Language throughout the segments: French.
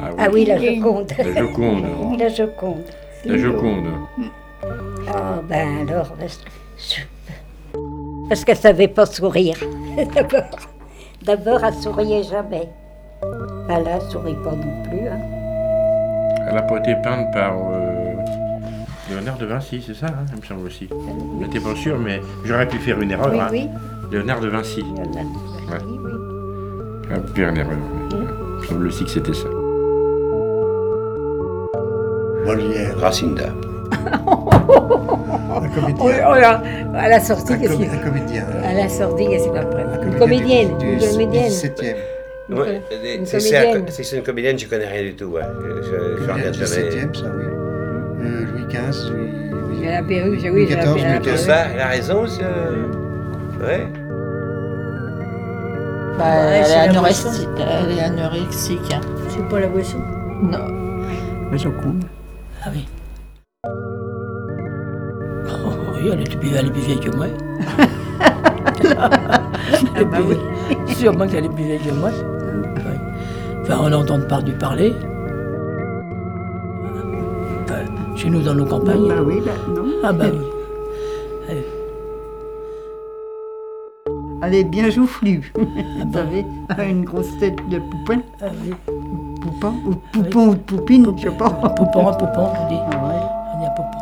Ah oui, la Joconde. La Joconde. La Joconde. La Joconde. Ah ben alors, parce qu'elle savait pas sourire. D'abord, elle souriait jamais. Ben là, elle sourit pas non plus. Hein. Elle n'a pas été peinte par Léonard de Vinci, c'est ça, il me semble aussi. Je n'étais pas sûr, mais j'aurais pu faire une erreur. Oui, hein. oui. Léonard de Vinci. Oui, oui. J'aurais pu faire une erreur. Il me semble aussi que c'était ça. Molière. Racinda. Un comédien. Oh là, à la sortie, qu'est-ce qu'il Un comédien. À la sortie, qu'est-ce qu'il va prendre Un Une comédienne. du Une comédienne. 17e. Ouais, Une si comédienne. c'est une comédienne, je connais rien du tout. Ouais. Je Comédien regarde du jamais. 17e, ça, oui. Louis XV, Louis... J'ai la perruque, oui, Louis j'ai la XIV, perruque. Louis Tout ça, elle a raison, c'est. Ouais. Bah, elle est anorexique. Hein. C'est pas la boisson. Non. La Joconde. Ah oui. Oh, oui, elle est plus vieille que moi. Ah bah oui. Sûrement qu'elle est plus vieille que moi. Oui. Enfin, on entend parler. Enfin, chez nous, dans nos campagnes. Bah oui, bah non. Ah bah oui. Elle est bien joufflue. Vous savez, elle a une grosse tête de poupin. Ah oui. Poupon, ou poupon ou de poupine, je sais pas. Poupon, on dit. Ah ouais. On dit un poupon.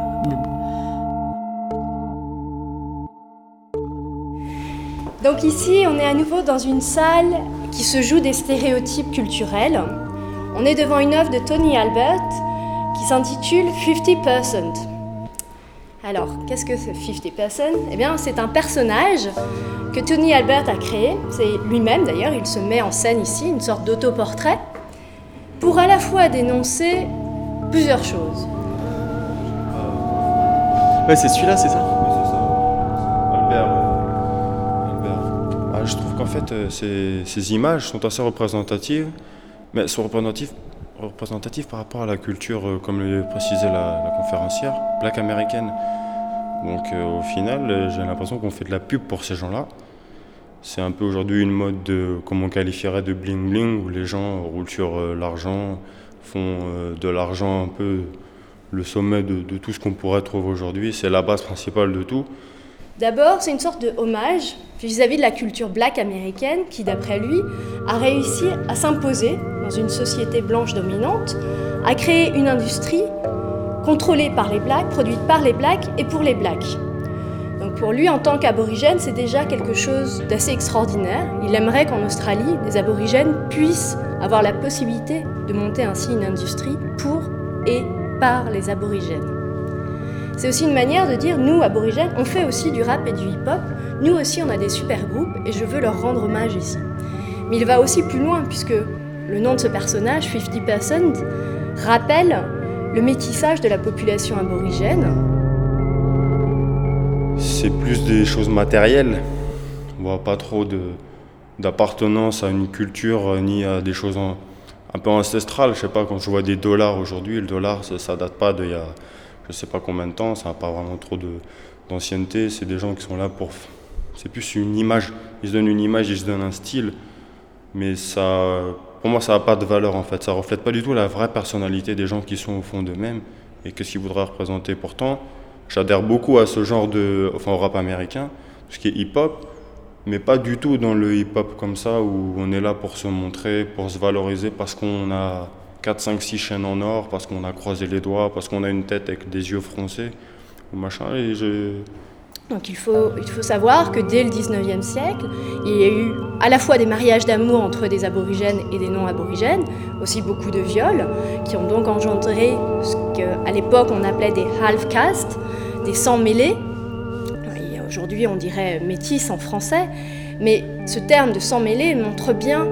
Donc ici, on est à nouveau dans une salle qui se joue des stéréotypes culturels. On est devant une œuvre de Tony Albert qui s'intitule 50%. Alors, qu'est-ce que ce 50%? Eh bien, c'est un personnage que Tony Albert a créé. C'est lui-même d'ailleurs, il se met en scène ici, une sorte d'autoportrait, pour à la fois dénoncer plusieurs choses. Ouais, c'est celui-là, c'est ça? Oui, c'est ça. Albert. Ah, je trouve qu'en fait, ces images sont assez représentatives, mais sont représentatives par rapport à la culture, comme le précisait la conférencière, black américaine. Donc au final, j'ai l'impression qu'on fait de la pub pour ces gens-là. C'est un peu aujourd'hui une mode comme on qualifierait de bling-bling, où les gens roulent sur l'argent, font de l'argent un peu le sommet de tout ce qu'on pourrait trouver aujourd'hui. C'est la base principale de tout. D'abord, c'est une sorte de hommage vis-à-vis de la culture black américaine qui, d'après lui, a réussi à s'imposer dans une société blanche dominante, à créer une industrie contrôlée par les blacks, produite par les blacks et pour les blacks. Donc pour lui, en tant qu'aborigène, c'est déjà quelque chose d'assez extraordinaire. Il aimerait qu'en Australie, les aborigènes puissent avoir la possibilité de monter ainsi une industrie pour et par les aborigènes. C'est aussi une manière de dire, nous, aborigènes, on fait aussi du rap et du hip-hop. Nous aussi, on a des super groupes et je veux leur rendre hommage ici. Mais il va aussi plus loin, puisque le nom de ce personnage, 50%, rappelle le métissage de la population aborigène. C'est plus des choses matérielles. On voit pas trop d'appartenance à une culture ni à des choses un peu ancestrales. Je sais pas, quand je vois des dollars aujourd'hui, le dollar, ça date pas d'il y a je sais pas combien de temps, ça n'a pas vraiment trop d'ancienneté. C'est des gens qui sont là pour... C'est plus une image. Ils se donnent une image, ils se donnent un style. Mais ça, pour moi, ça n'a pas de valeur en fait. Ça reflète pas du tout la vraie personnalité des gens qui sont au fond d'eux-mêmes et qu'est-ce qu'ils voudraient représenter. Pourtant, j'adhère beaucoup à ce genre au rap américain, ce qui est hip-hop, mais pas du tout dans le hip-hop comme ça où on est là pour se montrer, pour se valoriser parce qu'on a 4, 5, 6 chaînes en or, parce qu'on a croisé les doigts, parce qu'on a une tête avec des yeux froncés ou machin. Donc il faut savoir que dès le 19e siècle, il y a eu à la fois des mariages d'amour entre des aborigènes et des non-aborigènes, aussi beaucoup de viols, qui ont donc engendré ce qu'à l'époque on appelait des half-castes, des sangs mêlés. Aujourd'hui on dirait métis en français, mais ce terme de sang mêlé montre bien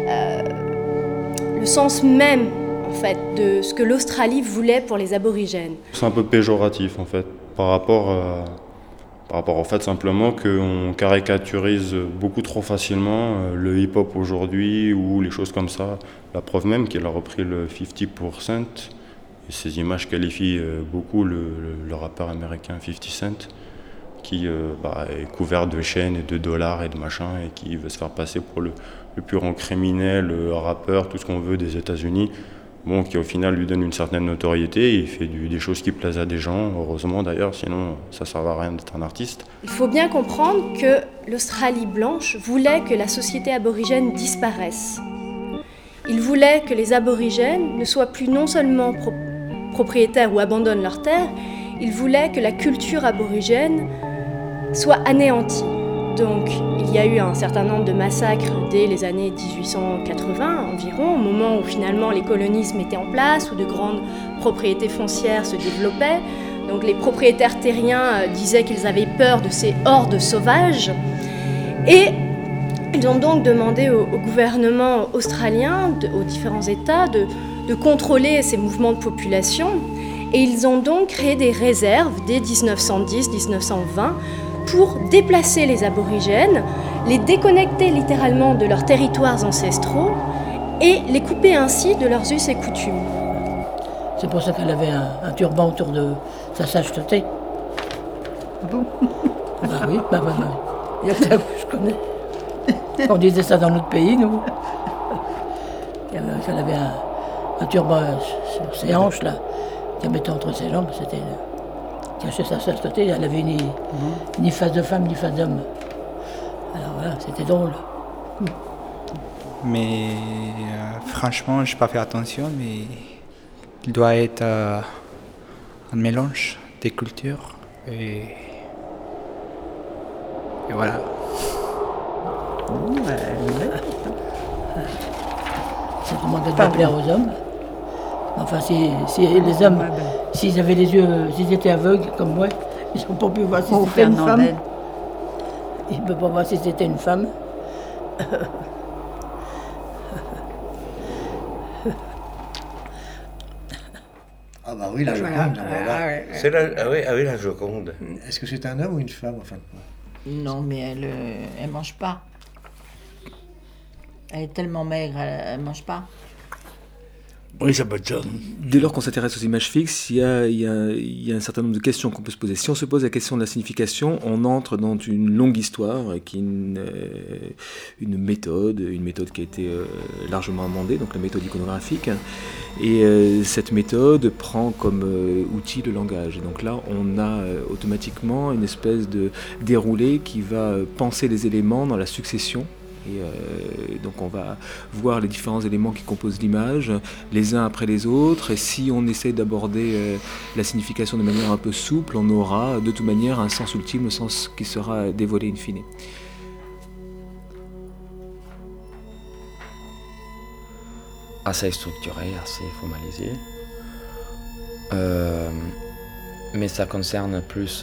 le sens même en fait, de ce que l'Australie voulait pour les aborigènes. C'est un peu péjoratif en fait, par rapport au fait simplement qu'on caricaturise beaucoup trop facilement le hip-hop aujourd'hui ou les choses comme ça. La preuve même qu'il a repris le 50%, et ces images qualifient beaucoup le rappeur américain 50 Cent. qui est couvert de chaînes et de dollars et de machins et qui veut se faire passer pour le plus grand criminel, le rappeur, tout ce qu'on veut des États-Unis. Bon, qui au final lui donne une certaine notoriété, il fait des choses qui plaisent à des gens, heureusement d'ailleurs, sinon ça ne sert à rien d'être un artiste. Il faut bien comprendre que l'Australie blanche voulait que la société aborigène disparaisse. Il voulait que les aborigènes ne soient plus non seulement propriétaires ou abandonnent leurs terres, il voulait que la culture aborigène soit anéantie. Donc, il y a eu un certain nombre de massacres dès les années 1880 environ, au moment où finalement les colonies se mettaient en place, où de grandes propriétés foncières se développaient. Donc, les propriétaires terriens disaient qu'ils avaient peur de ces hordes sauvages. Et ils ont donc demandé au gouvernement australien, aux différents États, de contrôler ces mouvements de population. Et ils ont donc créé des réserves dès 1910-1920 pour déplacer les aborigènes, les déconnecter littéralement de leurs territoires ancestraux et les couper ainsi de leurs us et coutumes. C'est pour ça qu'elle avait un turban autour de sa sacheté. Bon. Bah oui. Il y a que ça que je connais. On disait ça dans notre pays, nous. Elle avait un turban sur ses hanches, là, qu'elle mettait entre ses jambes, c'était... cachait sa chasteté, elle avait ni face de femme ni face d'homme. Alors voilà, c'était drôle. Mais franchement, je n'ai pas fait attention, mais il doit être un mélange des cultures. Et voilà. C'est vraiment qu'elle doit plaire aux hommes. Enfin, si les hommes, s'ils avaient les yeux, s'ils étaient aveugles comme moi, ils n'ont pas pu voir si c'était une femme. Ils ne peuvent pas voir si c'était une femme. Ah bah oui, la Joconde. Voilà. C'est la Joconde. Est-ce que c'est un homme ou une femme en fin de compte? Non, mais elle mange pas. Elle est tellement maigre, elle mange pas. Oui, ça peut être ça. Dès lors qu'on s'intéresse aux images fixes, il y a un certain nombre de questions qu'on peut se poser. Si on se pose la question de la signification, on entre dans une longue histoire qui est une méthode qui a été largement amendée, donc la méthode iconographique. Et cette méthode prend comme outil le langage. Et donc là, on a automatiquement une espèce de déroulé qui va penser les éléments dans la succession. Et donc on va voir les différents éléments qui composent l'image, les uns après les autres, et si on essaie d'aborder la signification de manière un peu souple, on aura de toute manière un sens ultime, le sens qui sera dévoilé in fine. Assez structuré, assez formalisé. Mais ça concerne plus,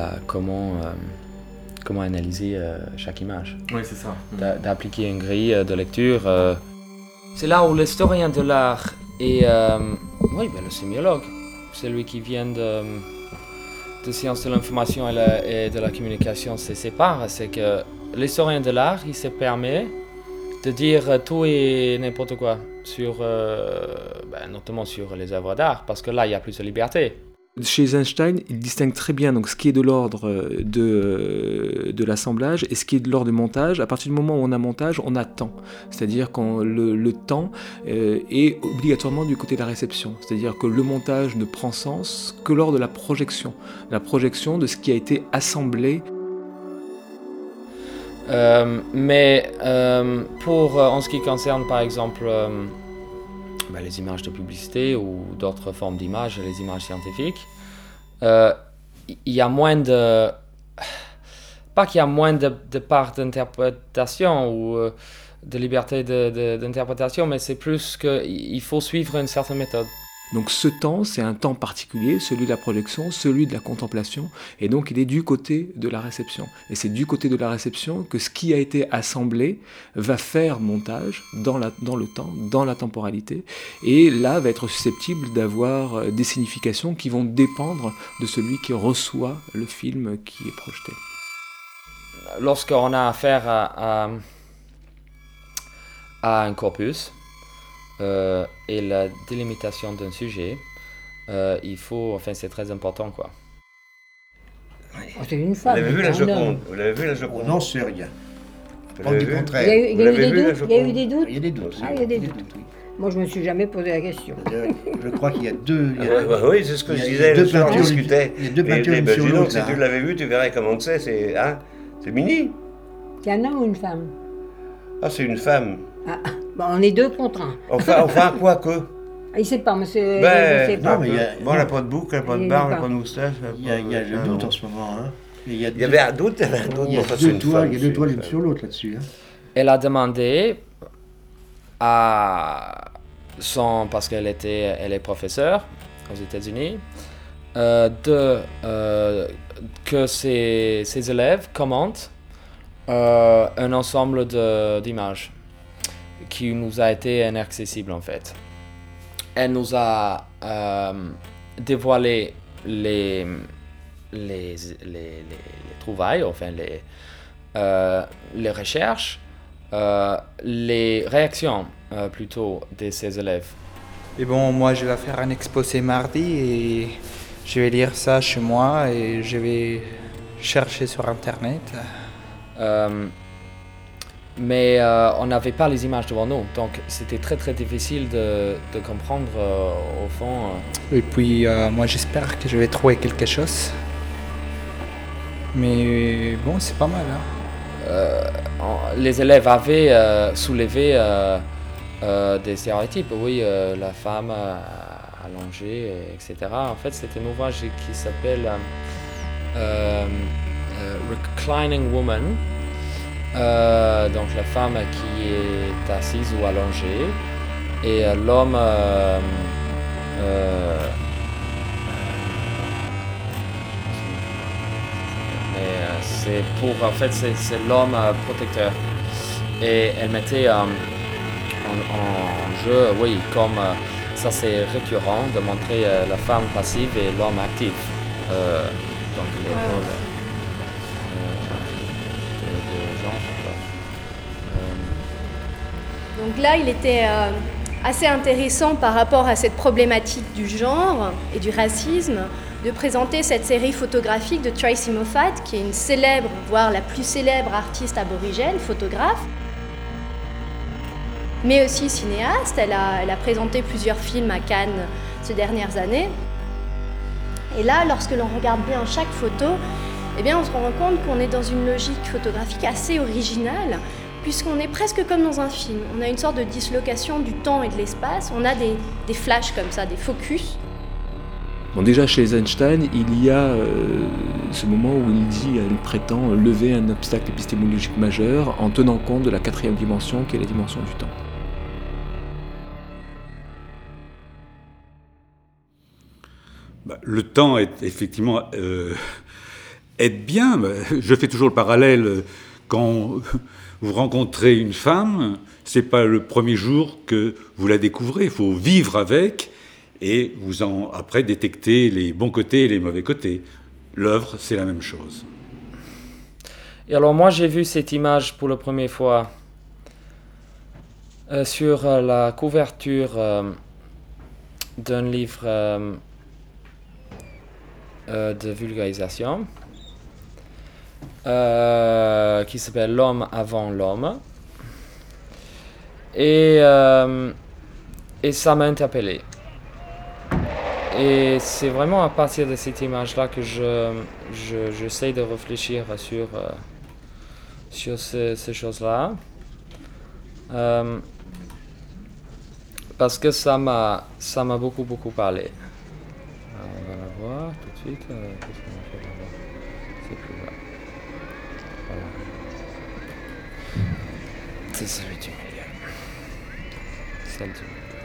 comment analyser chaque image. Oui, c'est ça. D'appliquer une grille de lecture. C'est là où l'historien de l'art et le sémiologue, celui qui vient de sciences de l'information et de la communication se séparent. C'est que l'historien de l'art, il se permet de dire tout et n'importe quoi, notamment sur les œuvres d'art, parce que là, il y a plus de liberté. Chez Eisenstein, il distingue très bien donc, ce qui est de l'ordre de l'assemblage et ce qui est de l'ordre du montage. À partir du moment où on a montage, on a temps. C'est-à-dire que le temps est obligatoirement du côté de la réception. C'est-à-dire que le montage ne prend sens que lors de la projection de ce qui a été assemblé. En ce qui concerne par exemple les images de publicité ou d'autres formes d'images, les images scientifiques, il y a moins de... Pas qu'il y a moins de part d'interprétation ou de liberté d'interprétation, mais c'est plus qu'il faut suivre une certaine méthode. Donc ce temps, c'est un temps particulier, celui de la projection, celui de la contemplation, et donc il est du côté de la réception. Et c'est du côté de la réception que ce qui a été assemblé va faire montage dans le temps, dans la temporalité, et là va être susceptible d'avoir des significations qui vont dépendre de celui qui reçoit le film qui est projeté. Lorsqu'on a affaire à un corpus, et la délimitation d'un sujet, c'est très important, quoi. Oh, c'est une femme. Vous l'avez vu, la Joconde? On n'en sait rien. Pas du contraire. Il y a eu des doutes. Il y a eu des doutes. Il y a des doutes. Ah, il y a des doutes. Oui. Moi, je me suis jamais posé la question. Je crois qu'il y a deux. Oui, c'est ce que je disais. Deux on peintures. discutait. Il y a deux peintures Et, sur sinon, l'autre. si tu l'avais vu, tu verrais comment c'est. C'est mini. C'est un homme ou une femme? Ah, c'est une femme. Ah, bon, on est 2 contre 1. Enfin, quoi que. Ah, il ne sait pas, monsieur. Ben, non, mais Bon, elle n'a pas de boucle, elle n'a pas de barbe, elle n'a pas de moustache. Il y a le doute en ce moment. Hein. Il y avait un doute, Il y a deux toiles l'une sur l'autre là-dessus. Hein. Elle a demandé à parce qu'elle est professeure aux États-Unis, que ses élèves commentent un ensemble d'images qui nous a été inaccessible en fait. Elle nous a dévoilé les trouvailles, enfin les recherches, les réactions plutôt de ses élèves. Et bon, moi je vais faire un exposé mardi et je vais lire ça chez moi et je vais chercher sur internet. Mais on n'avait pas les images devant nous, donc c'était très très difficile de comprendre au fond. Et puis moi j'espère que je vais trouver quelque chose. Mais bon, c'est pas mal. Hein. Les élèves avaient soulevé des stéréotypes, oui, la femme allongée, etc. En fait, c'est un ouvrage qui s'appelle Reclining Woman. Donc la femme qui est assise ou allongée et l'homme c'est pour en fait c'est l'homme protecteur et elle mettait en jeu, oui, comme ça c'est récurrent de montrer la femme passive et l'homme actif, donc les rôles de genre. Donc là, il était assez intéressant par rapport à cette problématique du genre et du racisme, de présenter cette série photographique de Tracy Moffat, qui est une célèbre, voire la plus célèbre artiste aborigène, photographe, mais aussi cinéaste. Elle a présenté plusieurs films à Cannes ces dernières années. Et là, lorsque l'on regarde bien chaque photo, eh bien, on se rend compte qu'on est dans une logique photographique assez originale, puisqu'on est presque comme dans un film. On a une sorte de dislocation du temps et de l'espace. On a des flashs comme ça, des focus. Bon, déjà chez Eisenstein, il y a ce moment où il prétend lever un obstacle épistémologique majeur en tenant compte de la 4e dimension qui est la dimension du temps. Le temps est effectivement aide bien. Je fais toujours le parallèle quand vous rencontrez une femme, c'est pas le premier jour que vous la découvrez. Il faut vivre avec et après détecter les bons côtés et les mauvais côtés. L'œuvre, c'est la même chose. Et alors moi j'ai vu cette image pour la première fois sur la couverture d'un livre de vulgarisation qui s'appelle L'homme avant l'homme. Et ça m'a interpellé. Et c'est vraiment à partir de cette image-là que j'essaie de réfléchir sur ces choses-là. Parce que ça m'a beaucoup parlé. Alors, on va la voir tout de suite. Qu'est-ce qu'on a fait là-bas? C'est plus là. Voilà. C'est celui du milieu. Celle du milieu.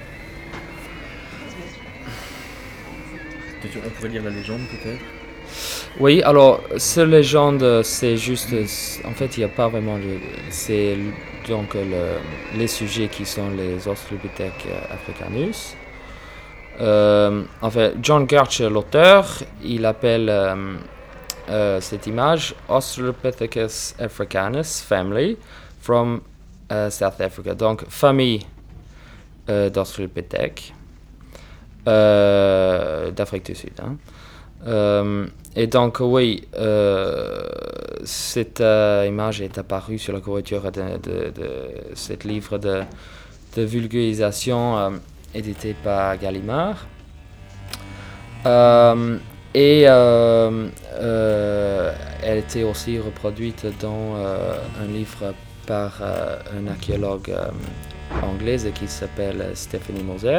On pourrait lire la légende peut-être? Oui, alors cette légende, c'est juste, en fait, il n'y a pas vraiment c'est donc les sujets qui sont les Australopithèques africanus. En fait, John Garcher, l'auteur, il appelle cette image Australopithecus africanus family from South Africa, donc famille d'Australopithèques d'Afrique du Sud. Hein. Et donc, oui, cette image est apparue sur la couverture de ce livre de vulgarisation édité par Gallimard. Et elle était aussi reproduite dans un livre par un archéologue anglaise qui s'appelle Stephanie Moser.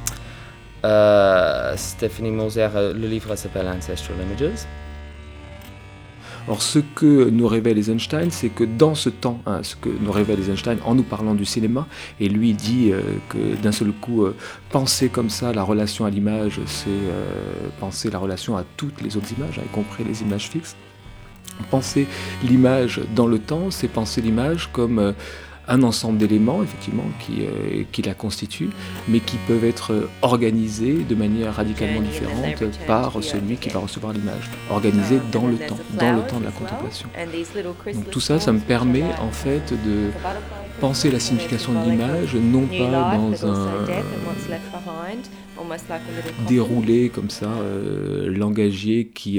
Stephanie Moser, le livre s'appelle Ancestral Images. Alors ce que nous révèle Eisenstein, c'est que dans ce temps, ce que nous révèle Eisenstein en nous parlant du cinéma, et lui dit que d'un seul coup, penser comme ça la relation à l'image, c'est penser la relation à toutes les autres images, y compris les images fixes. Penser l'image dans le temps, c'est penser l'image comme un ensemble d'éléments, effectivement, qui la constituent, mais qui peuvent être organisés de manière radicalement différente par celui qui va recevoir l'image, organisés dans le temps de la contemplation. Donc tout ça, ça me permet en fait de penser la signification de l'image, non pas dans un déroulé comme ça, langagier qui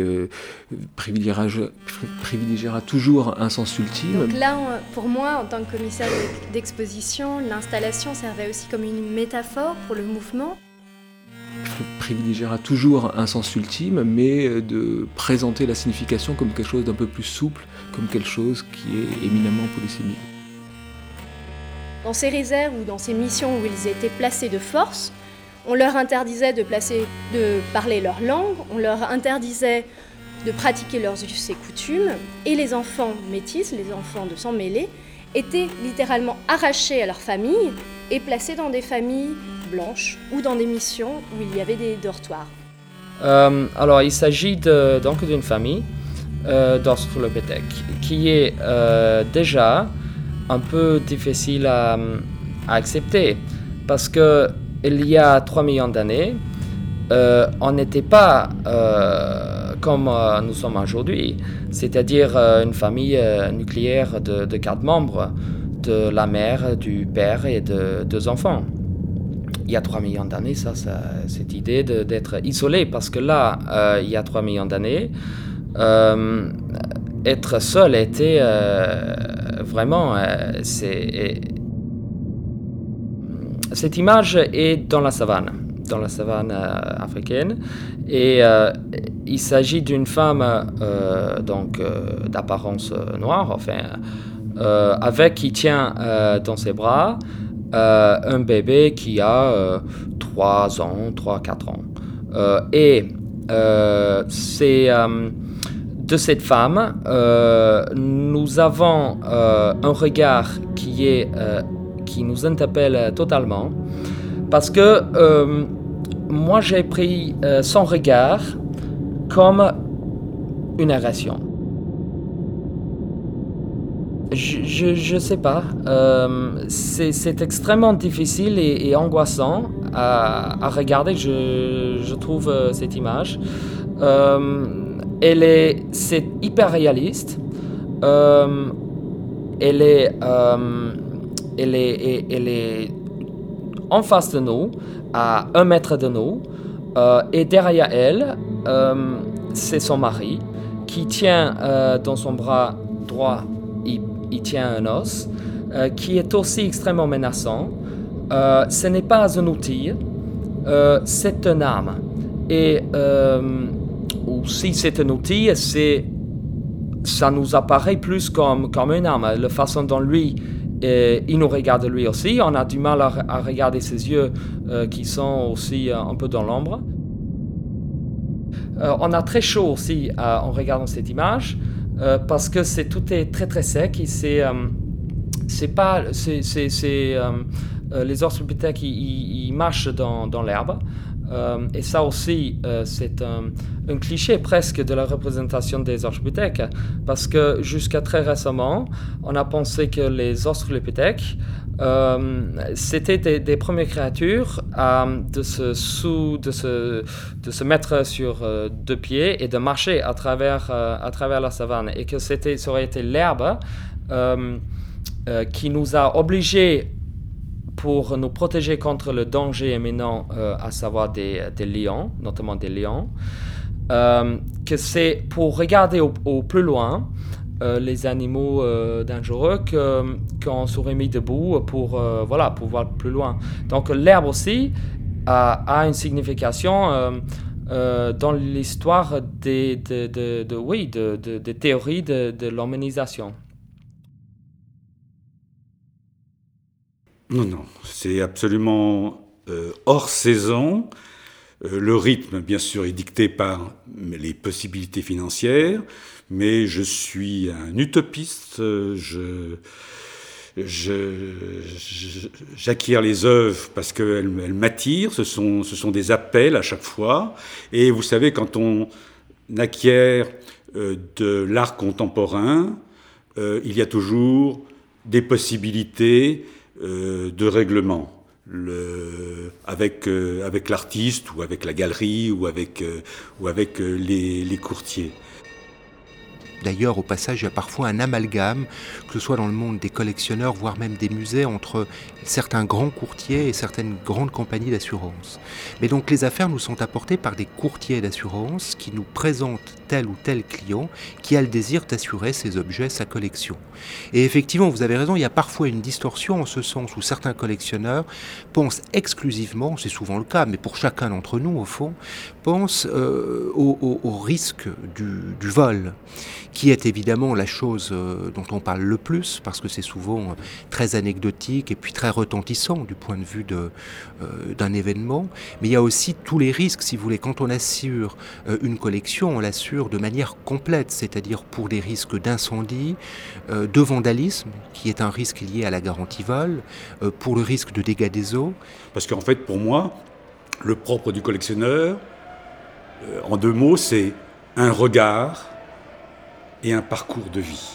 privilégiera toujours un sens ultime. Donc là, pour moi, en tant que commissaire d'exposition, l'installation servait aussi comme une métaphore pour le mouvement. Privilégiera toujours un sens ultime, mais de présenter la signification comme quelque chose d'un peu plus souple, comme quelque chose qui est éminemment polysémique. Dans ces réserves ou dans ces missions où ils étaient placés de force, on leur interdisait de parler leur langue, on leur interdisait de pratiquer leurs us et coutumes, et les enfants métis, les enfants de sang mêlé, étaient littéralement arrachés à leur famille et placés dans des familles blanches ou dans des missions où il y avait des dortoirs. Alors, il s'agit donc d'une famille d'Australopithèques qui est déjà un peu difficile à accepter parce que il y a 3 millions d'années, on n'était pas comme nous sommes aujourd'hui, c'est-à-dire une famille nucléaire de 4 membres, de la mère, du père et de 2 enfants. Il y a 3 millions d'années, cette idée d'être isolé, parce que là, il y a 3 millions d'années, être seul était vraiment... Cette image est dans la savane africaine, et il s'agit d'une femme d'apparence noire, enfin, qui tient dans ses bras un bébé qui a 3 ans, 3-4 ans. Et c'est de cette femme, nous avons un regard qui nous interpelle totalement, parce que moi j'ai pris son regard comme une agression. Je sais pas, c'est extrêmement difficile et angoissant à regarder, je trouve cette image. C'est hyper réaliste, elle est en face de nous, à 1 mètre de nous, et derrière elle, c'est son mari qui tient dans son bras droit, il tient un os, qui est aussi extrêmement menaçant. Ce n'est pas un outil, c'est une arme. Et ou si c'est un outil, ça nous apparaît plus comme une arme. La façon dont lui, il nous regarde lui aussi, on a du mal à regarder ses yeux qui sont aussi un peu dans l'ombre. On a très chaud aussi en regardant cette image parce que tout est très très sec et les Australopithèques ils marchent dans l'herbe. Et ça aussi, c'est un cliché presque de la représentation des Australopithèques, parce que jusqu'à très récemment, on a pensé que les Australopithèques, c'était des premières créatures de se mettre sur 2 pieds et de marcher à travers la savane, et que ça aurait été l'herbe qui nous a obligés, pour nous protéger contre le danger imminent, à savoir des lions, notamment des lions, que c'est pour regarder au plus loin les animaux dangereux qu'on serait mis debout pour voir plus loin. Donc l'herbe aussi a une signification dans l'histoire des théories de l'hominisation. Non, c'est absolument hors saison. Le rythme, bien sûr, est dicté par les possibilités financières, mais je suis un utopiste. J'acquiers les œuvres parce qu'elles m'attirent. Ce sont des appels à chaque fois. Et vous savez, quand on acquiert de l'art contemporain, il y a toujours des possibilités de règlement. Avec l'artiste ou avec la galerie ou avec les courtiers. D'ailleurs, au passage, il y a parfois un amalgame, que ce soit dans le monde des collectionneurs, voire même des musées, entre certains grands courtiers et certaines grandes compagnies d'assurance. Mais donc les affaires nous sont apportées par des courtiers d'assurance qui nous présentent tel ou tel client qui a le désir d'assurer ses objets, sa collection. Et effectivement, vous avez raison, il y a parfois une distorsion en ce sens où certains collectionneurs pensent exclusivement, c'est souvent le cas, mais pour chacun d'entre nous au fond, pensent au risque du vol, qui est évidemment la chose dont on parle le plus, parce que c'est souvent très anecdotique et puis très retentissant du point de vue d'un événement. Mais il y a aussi tous les risques, si vous voulez. Quand on assure une collection, on l'assure de manière complète, c'est-à-dire pour des risques d'incendie, de vandalisme, qui est un risque lié à la garantie vol, pour le risque de dégâts des eaux. Parce qu'en fait, pour moi, le propre du collectionneur, en 2 mots, c'est un regard et un parcours de vie.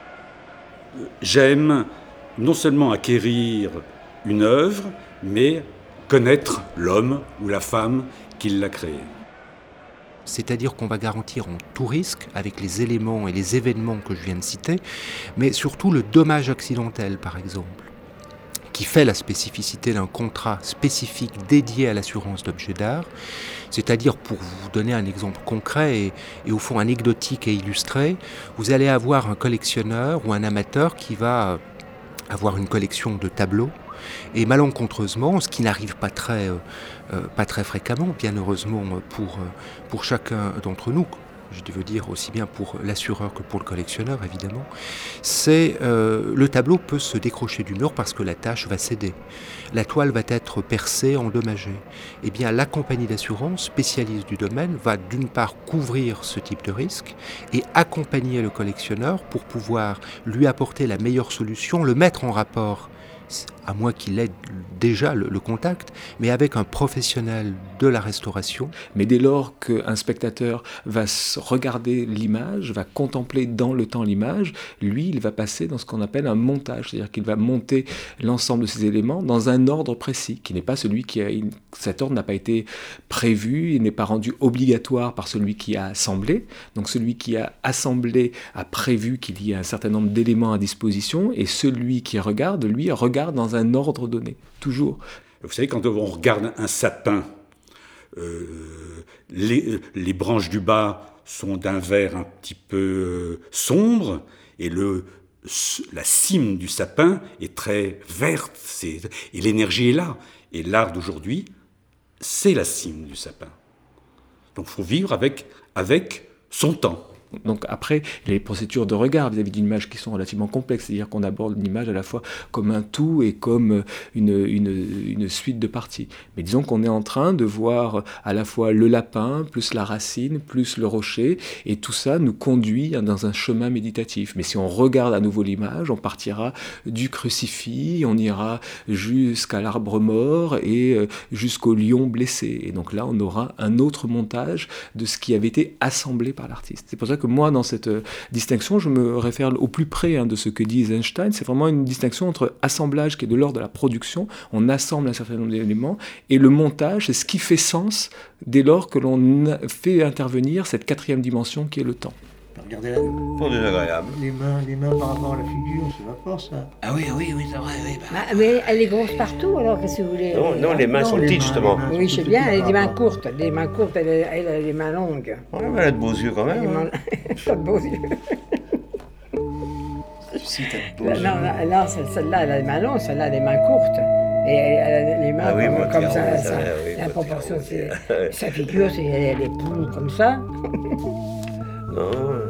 J'aime non seulement acquérir une œuvre, mais connaître l'homme ou la femme qui l'a créée. C'est-à-dire qu'on va garantir en tout risque, avec les éléments et les événements que je viens de citer, mais surtout le dommage accidentel, par exemple, qui fait la spécificité d'un contrat spécifique dédié à l'assurance d'objets d'art. C'est-à-dire, pour vous donner un exemple concret et au fond anecdotique et illustré, vous allez avoir un collectionneur ou un amateur qui va avoir une collection de tableaux, et malencontreusement, ce qui n'arrive pas très fréquemment, bien heureusement pour chacun d'entre nous, je veux dire aussi bien pour l'assureur que pour le collectionneur évidemment, c'est le tableau peut se décrocher du mur parce que la tâche va céder. La toile va être percée, endommagée. Eh bien la compagnie d'assurance spécialiste du domaine va d'une part couvrir ce type de risque et accompagner le collectionneur pour pouvoir lui apporter la meilleure solution, le mettre en rapport, à moins qu'il ait déjà le contact, mais avec un professionnel de la restauration. Mais dès lors qu'un spectateur va regarder l'image, va contempler dans le temps l'image, lui, il va passer dans ce qu'on appelle un montage, c'est-à-dire qu'il va monter l'ensemble de ces éléments dans un ordre précis, qui n'est pas celui qui a... Cet ordre n'a pas été prévu, il n'est pas rendu obligatoire par celui qui a assemblé. Donc celui qui a assemblé a prévu qu'il y ait un certain nombre d'éléments à disposition, et celui qui regarde, lui, regarde dans un ordre donné, toujours. Vous savez, quand on regarde un sapin, les branches du bas sont d'un vert un petit peu sombre, et la cime du sapin est très verte, et l'énergie est là. Et l'art d'aujourd'hui, c'est la cime du sapin. Donc il faut vivre avec son temps. Donc après, il y a les procédures de regard vis-à-vis d'une image qui sont relativement complexes, c'est-à-dire qu'on aborde une image à la fois comme un tout et comme une suite de parties. Mais disons qu'on est en train de voir à la fois le lapin, plus la racine, plus le rocher, et tout ça nous conduit dans un chemin méditatif. Mais si on regarde à nouveau l'image, on partira du crucifix, on ira jusqu'à l'arbre mort et jusqu'au lion blessé. Et donc là, on aura un autre montage de ce qui avait été assemblé par l'artiste. C'est pour ça que moi, dans cette distinction, je me réfère au plus près de ce que dit Eisenstein. C'est vraiment une distinction entre assemblage, qui est de l'ordre de la production, on assemble un certain nombre d'éléments, et le montage, c'est ce qui fait sens dès lors que l'on fait intervenir cette 4e dimension qui est le temps. Regardez Pas désagréable. les mains par rapport à la figure, c'est pas fort ça. Ah oui, c'est vrai, oui. Mais elle est grosse partout, alors qu'est-ce que vous voulez? Non, les mains sont petites, justement. Oui, je sais bien, elle a des mains courtes. Des mains courtes, elle a des mains longues. Ouais, mais elle a de beaux yeux quand même. Hein. Pas de beaux yeux. Si, t'as de beaux yeux. Non, celle-là, elle a des mains longues, celle-là, elle a des mains courtes. Et elle a les mains Ah oui, comme ça. oui, La proportion, sa figure, elle est plus comme ça. Non.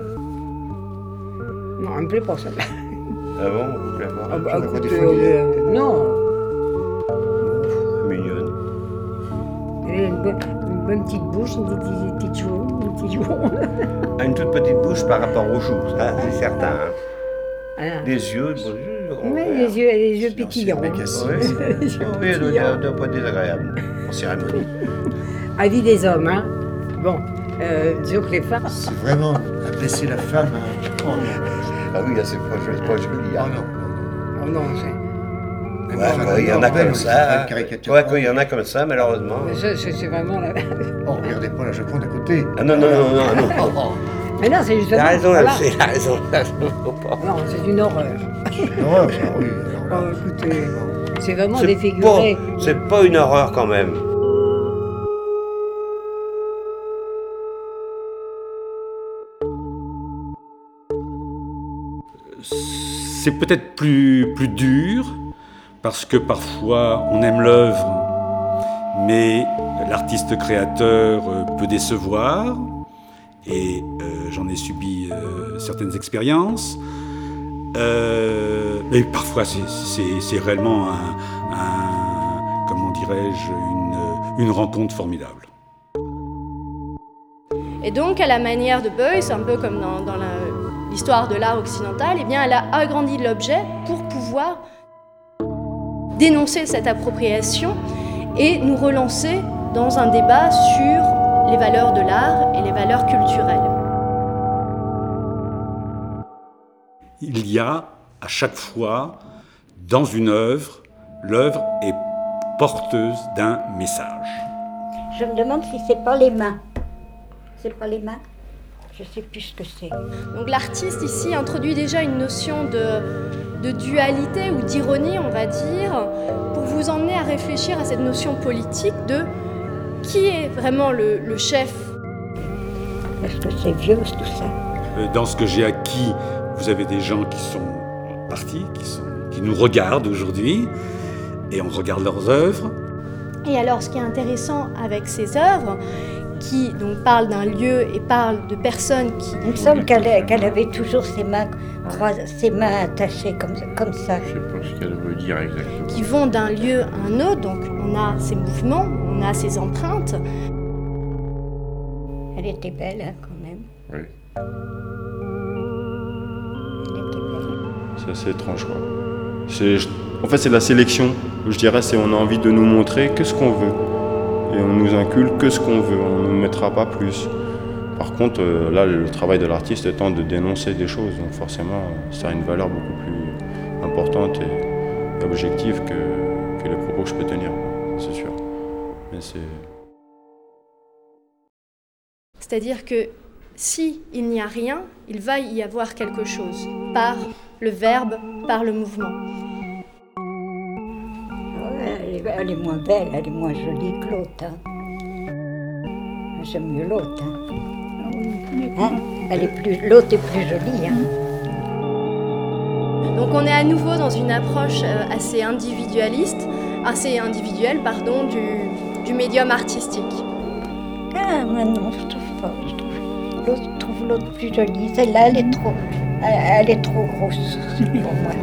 Non, elle me plaît pas, celle-là. Ah bon, vous plaît pas? Non. Mignonne. Elle a une bonne petite bouche, une petite joue. Une toute petite bouche par rapport aux joues, ça, c'est certain. Hein. Ah. Des yeux, Oui, les yeux pétillants. Oui, elle doit pas être désagréable en cérémonie. Avis des hommes, hein. Bon, disons que les femmes... C'est vraiment abaisser la femme. Oh non. Ah oui, c'est pas joli. Hein. Oh non, c'est... Ouais, il y en a comme ça. Ouais, il y en a comme ça, malheureusement. C'est vraiment la... Oh, regardez pas la Japonde à côté. Ah non. Mais non, c'est justement... La raison, voilà. c'est la raison. Non, c'est une horreur. Une horreur, ça, oui. Oh, écoutez, c'est vraiment défiguré. C'est pas une horreur quand même. C'est peut-être plus dur, parce que parfois on aime l'œuvre, mais l'artiste créateur peut décevoir, et j'en ai subi certaines expériences. Mais parfois c'est réellement comment dirais-je, une rencontre formidable. Et donc, à la manière de Beuys, un peu comme dans l'histoire de l'art occidental, eh bien, elle a agrandi l'objet pour pouvoir dénoncer cette appropriation et nous relancer dans un débat sur les valeurs de l'art et les valeurs culturelles. Il y a à chaque fois, dans une œuvre, l'œuvre est porteuse d'un message. Je me demande si c'est pas les mains. C'est pas les mains? Je sais plus ce que c'est. Donc l'artiste ici introduit déjà une notion de dualité ou d'ironie, on va dire, pour vous emmener à réfléchir à cette notion politique de qui est vraiment le chef. Est-ce que c'est vieux tout ça? Dans ce que j'ai acquis, vous avez des gens qui sont partis, qui nous regardent aujourd'hui, et on regarde leurs œuvres. Et alors, ce qui est intéressant avec ces œuvres, qui donc parlent d'un lieu et parlent de personnes qui... Il me semble qu'elle avait toujours ses mains attachées comme ça. Je sais pas ce qu'elle veut dire exactement. Qui vont d'un lieu à un autre, donc on a ses mouvements, on a ses empreintes. Elle était belle, hein, quand même. Oui. Elle était belle. C'est assez étrange, quoi. En fait, c'est la sélection. Je dirais, c'est on a envie de nous montrer que ce qu'on veut. Et on nous inculque que ce qu'on veut. On ne nous mettra pas plus. Par contre, là, le travail de l'artiste étant de dénoncer des choses. Donc forcément, ça a une valeur beaucoup plus importante et objective que les propos que je peux tenir. C'est sûr. Mais C'est-à-dire que si il n'y a rien, il va y avoir quelque chose. Par le verbe, par le mouvement. Elle est moins belle, elle est moins jolie que l'autre. Hein. J'aime mieux l'autre. Hein. L'autre est plus jolie. Hein. Donc on est à nouveau dans une approche assez individuelle, du médium artistique. Ah, moi non, je trouve pas. Je trouve l'autre plus jolie. Celle-là, elle est trop grosse pour moi.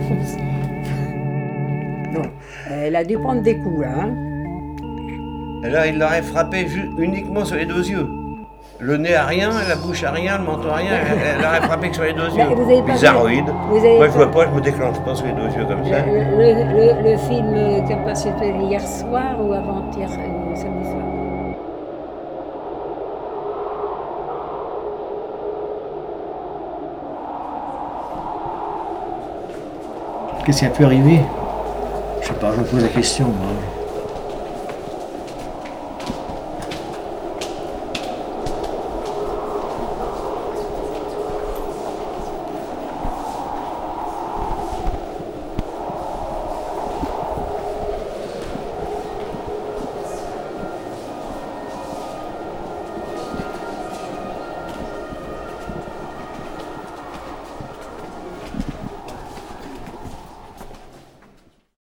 Non, elle a dû prendre des coups, là. Hein. Alors il l'aurait frappé uniquement sur les deux yeux. Le nez à rien, la bouche à rien, le menton à rien, elle l'aurait frappé que sur les deux yeux. Bizarroïde. Moi je vois pas, je me déclenche pas sur les deux yeux comme ça. Le film qui a passé hier soir ou avant-hier, samedi soir. Qu'est-ce qui a pu arriver? Je sais pas, je me pose la question, moi.